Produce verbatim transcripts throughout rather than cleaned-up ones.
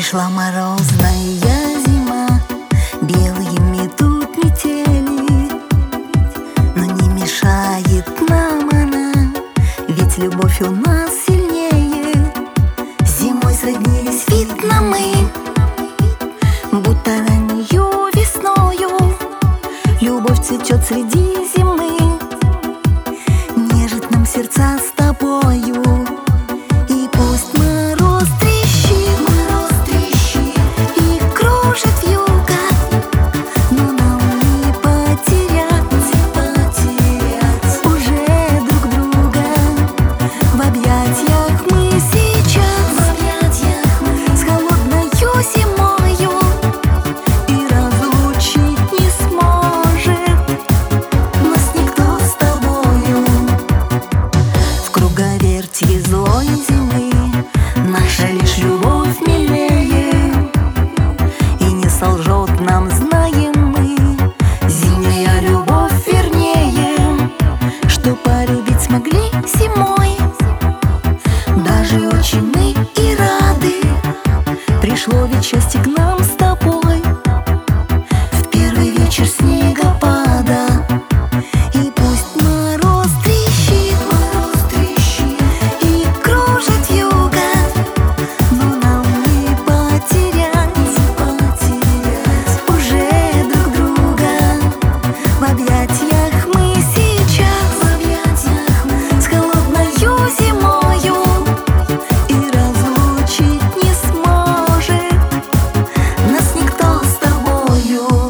Пришла морозная зима, белые метут метели, но не мешает нам она, ведь любовь у нас сильнее. Зимой сроднились видно мы, будто раннею весною. Любовь цветет среди зимы, нежит нам сердца с тобою. И пусть мороз трещит, мороз трещит и кружит вьюга, но нам не потерять, потерять уже друг друга. В объятиях мы сейчас, в объятиях мы с холодною зимою, и разлучить не сможет нас никто с тобою. В круговерти злой зимы наша лишь любовь милее, и не солжет нам, знаем мы, зимняя любовь вернее. Что полюбить смогли зимой, даже очень мы и рады. Пришло ведь счастье к нам с тобой в первый вечер снегопада. И пусть мороз трещит, мороз трещит и кружит вьюга, но нам не потерять, не потерять уже друг друга. В объятиях мы сейчас, в объятиях мы с холодною зимою, и разлучить не сможет нас никто с тобою.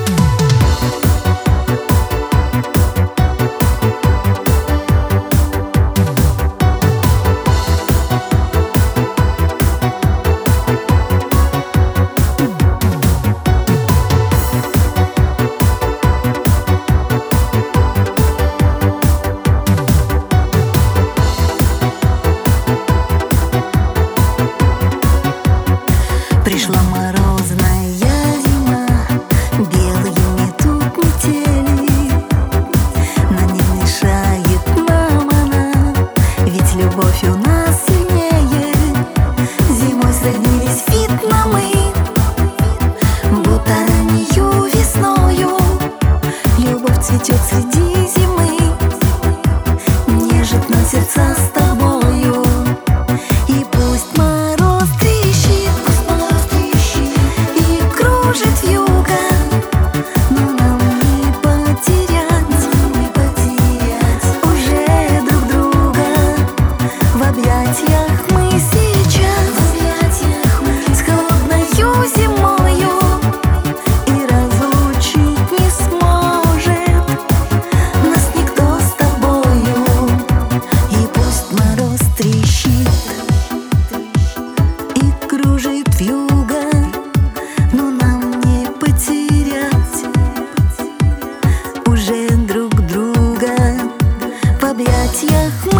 Пришла морозная зима, белые метут метели, но не мешает нам она, ведь любовь у нас сильнее. Зимой сроднились видно мы, будто раннею весною. Любовь цветет среди зимы, нежит нам сердца с тобою. И пусть мороз трещит, пусть мороз трещит и кружит вьюга, но нам не потерять, не потерять уже друг друга. В объятиях мы сейчас, в объятиях мы с холодною зимою, и разлучить не сможет нас никто с тобою. И пусть мороз трещит и кружит вьюга, но нам не потерять уже друг друга. В объятиях мы